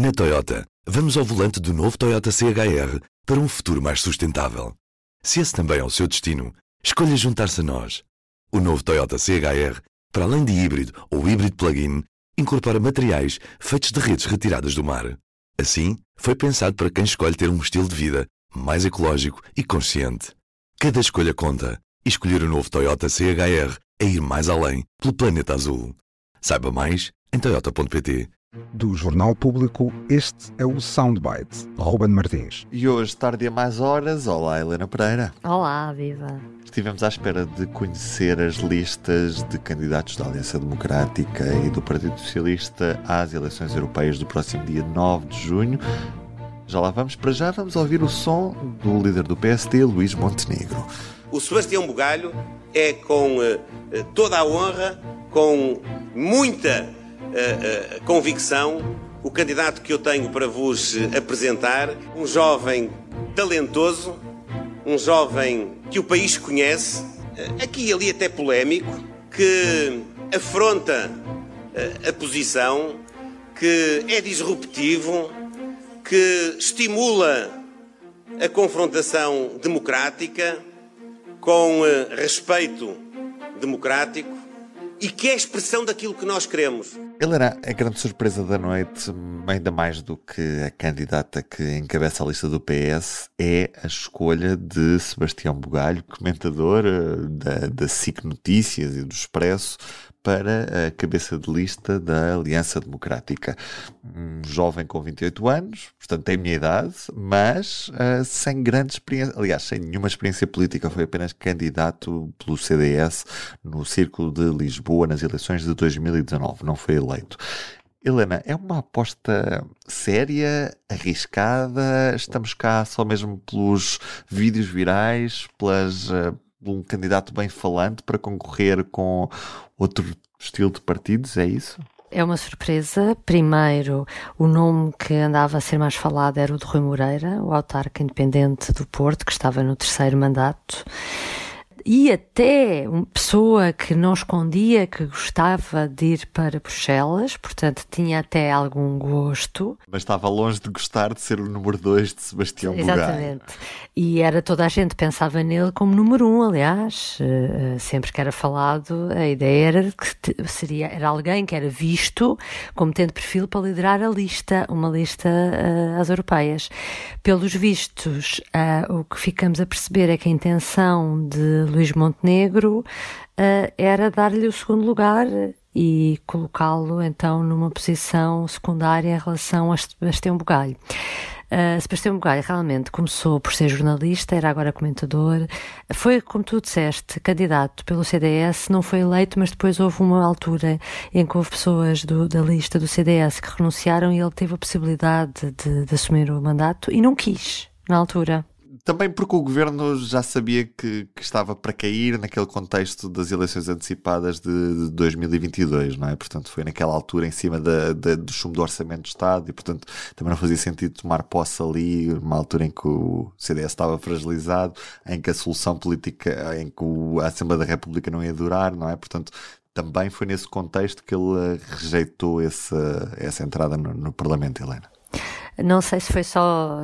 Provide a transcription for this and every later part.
Na Toyota, vamos ao volante do novo Toyota CHR para um futuro mais sustentável. Se esse também é o seu destino, escolha juntar-se a nós. O novo Toyota CHR, para além de híbrido ou híbrido plug-in, incorpora materiais feitos de redes retiradas do mar. Assim, foi pensado para quem escolhe ter um estilo de vida mais ecológico e consciente. Cada escolha conta, e escolher o novo Toyota CHR é ir mais além pelo planeta azul. Saiba mais em toyota.pt. Do Jornal Público, este é o Soundbite, Ruben Martins. E hoje, tarde a mais horas, olá Helena Pereira. Olá, viva. Estivemos à espera de conhecer as listas de candidatos da Aliança Democrática e do Partido Socialista às eleições europeias do próximo dia 9 de junho. Já lá vamos, para já vamos ouvir o som do líder do PSD, Luís Montenegro. O Sebastião Bugalho é com toda a honra, com muita convicção, o candidato que eu tenho para vos apresentar, um jovem talentoso, um jovem que o país conhece, aqui e ali até polémico, que afronta a posição, que é disruptivo, que estimula a confrontação democrática com respeito democrático e que é a expressão daquilo que nós queremos. Helena, a grande surpresa da noite, ainda mais do que a candidata que encabeça a lista do PS, é a escolha de Sebastião Bugalho, comentador da SIC Notícias e do Expresso, para a cabeça de lista da Aliança Democrática. Um jovem com 28 anos, portanto tem a minha idade, mas sem grande experiência, aliás, sem nenhuma experiência política, foi apenas candidato pelo CDS no Círculo de Lisboa nas eleições de 2019, não foi eleito. Helena, é uma aposta séria, arriscada? Estamos cá só mesmo pelos vídeos virais, um candidato bem falante para concorrer com outro estilo de partidos, é isso? É uma surpresa. Primeiro, o nome que andava a ser mais falado era o de Rui Moreira, o autarca independente do Porto, que estava no 3º mandato. E até uma pessoa que não escondia que gostava de ir para Bruxelas, portanto tinha até algum gosto. Mas estava longe de gostar de ser o número 2 de Sebastião Bugalho. Exatamente. E era toda a gente pensava nele como número 1, aliás. Sempre que era falado, a ideia era que era alguém que era visto como tendo perfil para liderar uma lista às europeias. Pelos vistos, o que ficamos a perceber é que a intenção de Luís Montenegro era dar-lhe o segundo lugar e colocá-lo então numa posição secundária em relação a Sebastião Bugalho. Sebastião Bugalho realmente começou por ser jornalista, era agora comentador, foi, como tu disseste, candidato pelo CDS, não foi eleito, mas depois houve uma altura em que houve pessoas da lista do CDS que renunciaram e ele teve a possibilidade de assumir o mandato e não quis, na altura. Também porque o governo já sabia que estava para cair naquele contexto das eleições antecipadas de 2022, não é? Portanto, foi naquela altura em cima do chumbo do Orçamento do Estado e, portanto, também não fazia sentido tomar posse ali, uma altura em que o CDS estava fragilizado, em que a solução política, em que a Assembleia da República não ia durar, não é? Portanto, também foi nesse contexto que ele rejeitou essa entrada no Parlamento, Helena. Não sei se foi só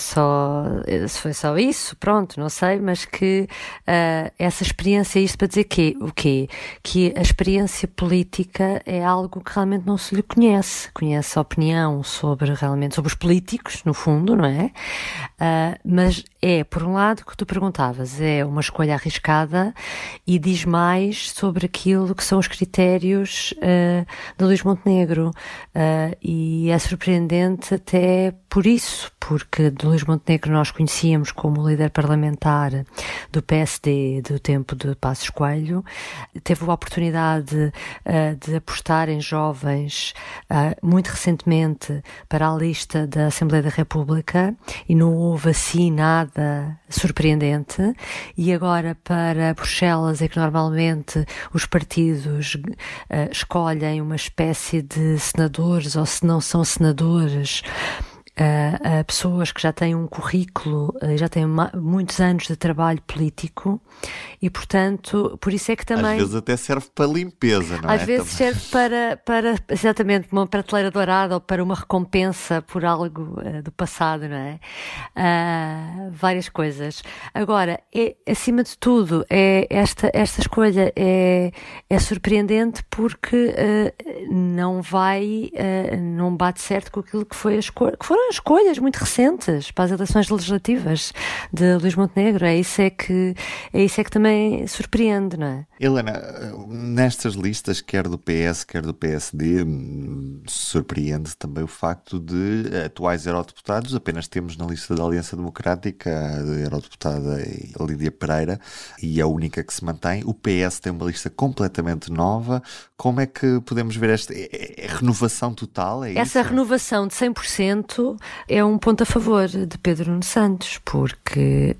isso, pronto, não sei, mas que essa experiência, isto para dizer o quê? Que a experiência política é algo que realmente não se lhe conhece a opinião sobre os políticos, no fundo, não é? Mas por um lado, que tu perguntavas, é uma escolha arriscada e diz mais sobre aquilo que são os critérios de Luís Montenegro, e é surpreendente até por isso, porque de Luís Montenegro nós conhecíamos como líder parlamentar do PSD do tempo de Passos Coelho, teve a oportunidade de apostar em jovens muito recentemente para a lista da Assembleia da República e não houve assim nada surpreendente, e agora para Bruxelas é que normalmente os partidos escolhem uma espécie de senadores, ou se não são senadores, a pessoas que já têm um currículo, já têm muitos anos de trabalho político e, portanto, por isso é que também... Às vezes até serve para limpeza, não é? Às vezes serve para exatamente uma prateleira dourada ou para uma recompensa por algo do passado, não é? Várias coisas. Agora, acima de tudo, esta escolha é surpreendente porque não bate certo com aquilo que foi que foram escolhas muito recentes para as eleições legislativas de Luís Montenegro. É isso é que também surpreende, não é? Helena, nestas listas, quer do PS, quer do PSD, surpreende também o facto de atuais eurodeputados, apenas temos na lista da Aliança Democrática a eurodeputada Lídia Pereira, e a única que se mantém. O PS tem uma lista completamente nova. Como é que podemos ver esta renovação total? Essa renovação de 100% é um ponto a favor de Pedro Nuno Santos, porque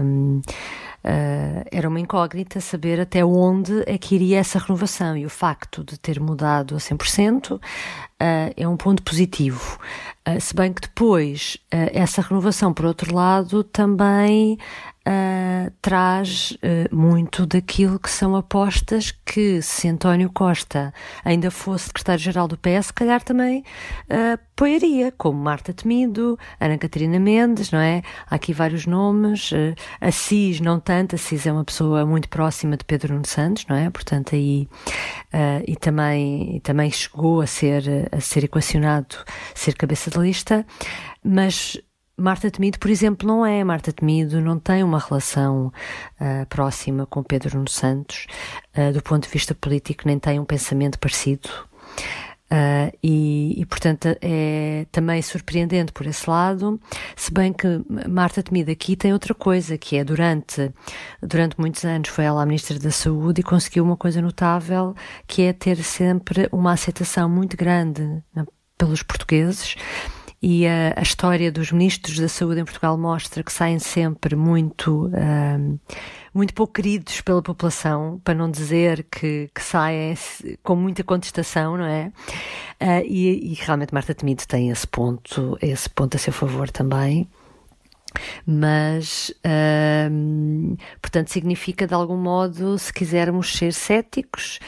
era uma incógnita saber até onde é que iria essa renovação, e o facto de ter mudado a 100% é um ponto positivo. Se bem que depois essa renovação, por outro lado, também traz muito daquilo que são apostas que, se António Costa ainda fosse secretário-geral do PS, se calhar também apoiaria, como Marta Temido, Ana Catarina Mendes, não é? Há aqui vários nomes, Assis não tanto, Assis é uma pessoa muito próxima de Pedro Nuno Santos, não é? Portanto aí e também chegou a ser equacionado ser cabeça de lista, mas Marta Temido, por exemplo, não é. Marta Temido não tem uma relação próxima com Pedro Nuno Santos, do ponto de vista político, nem tem um pensamento parecido. E, portanto, é também surpreendente por esse lado, se bem que Marta Temido aqui tem outra coisa, que é durante muitos anos foi ela a Ministra da Saúde e conseguiu uma coisa notável, que é ter sempre uma aceitação muito grande pelos portugueses. E a história dos ministros da Saúde em Portugal mostra que saem sempre muito pouco queridos pela população, para não dizer que saem com muita contestação, não é? E realmente Marta Temido tem esse ponto a seu favor também. Mas, portanto, significa de algum modo, se quisermos ser céticos,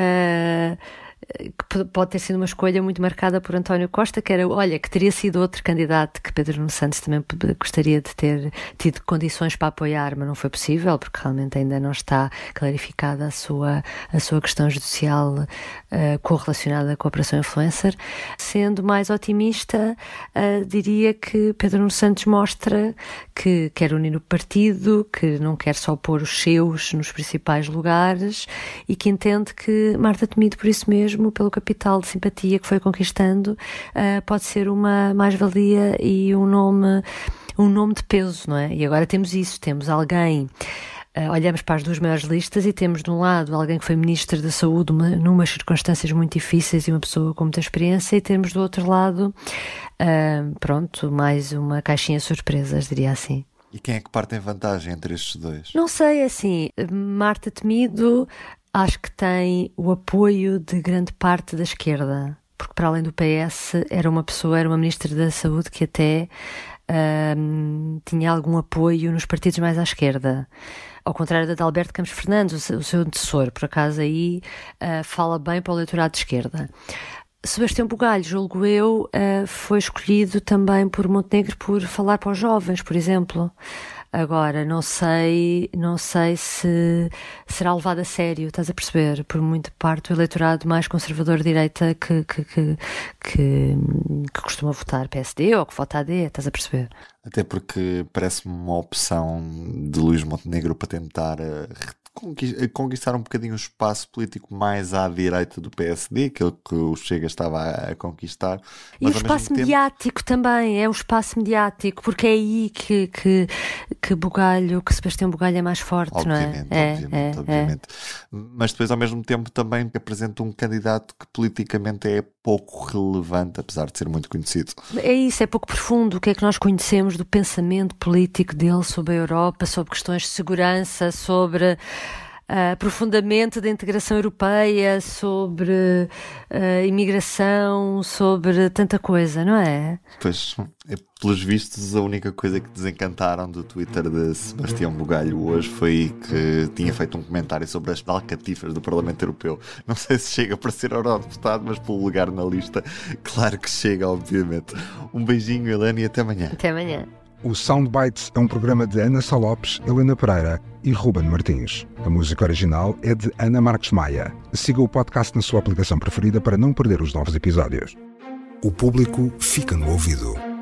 que pode ter sido uma escolha muito marcada por António Costa, que teria sido outro candidato que Pedro Nuno Santos também gostaria de ter tido condições para apoiar, mas não foi possível, porque realmente ainda não está clarificada a sua questão judicial correlacionada com a Operação Influencer. Sendo mais otimista, diria que Pedro Nuno Santos mostra que quer unir o partido, que não quer só pôr os seus nos principais lugares e que entende que Marta Temido, por isso mesmo, pelo capital de simpatia que foi conquistando, pode ser uma mais-valia e um nome de peso, não é? E agora temos isso, temos alguém, olhamos para as duas maiores listas e temos de um lado alguém que foi Ministro da Saúde numas circunstâncias muito difíceis e uma pessoa com muita experiência, e temos do outro lado, mais uma caixinha de surpresas, diria assim. E quem é que parte em vantagem entre estes dois? Não sei, assim, Marta Temido acho que tem o apoio de grande parte da esquerda, porque para além do PS era uma Ministra da Saúde que até tinha algum apoio nos partidos mais à esquerda. Ao contrário da de Alberto Campos Fernandes, o seu antecessor, por acaso aí fala bem para o eleitorado de esquerda. Sebastião Bugalho, julgo eu, foi escolhido também por Montenegro por falar para os jovens, por exemplo. Agora, não sei se será levado a sério, estás a perceber, por muita parte do eleitorado mais conservador de direita que costuma votar PSD ou que vota AD, estás a perceber? Até porque parece-me uma opção de Luís Montenegro para tentar conquistar um bocadinho o espaço político mais à direita do PSD, aquele que o Chega estava a conquistar. E o espaço mediático também, é o espaço mediático, porque é aí que Sebastião Bugalho é mais forte, obviamente, não é? Obviamente. Mas depois, ao mesmo tempo, também apresenta um candidato que politicamente é pouco relevante, apesar de ser muito conhecido. É isso, é pouco profundo. O que é que nós conhecemos do pensamento político dele sobre a Europa, sobre questões de segurança, sobre profundamente da integração europeia, sobre imigração, sobre tanta coisa, não é? Pois, pelos vistos, a única coisa que desencantaram do Twitter de Sebastião Bugalho hoje foi que tinha feito um comentário sobre as alcatifas do Parlamento Europeu. Não sei se chega para ser eurodeputado, mas pelo lugar na lista, claro que chega, obviamente. Um beijinho, Helena, e até amanhã. Até amanhã. O Soundbites é um programa de Ana Sá Lopes, Helena Pereira e Ruben Martins. A música original é de Ana Marques Maia. Siga o podcast na sua aplicação preferida para não perder os novos episódios. O público fica no ouvido.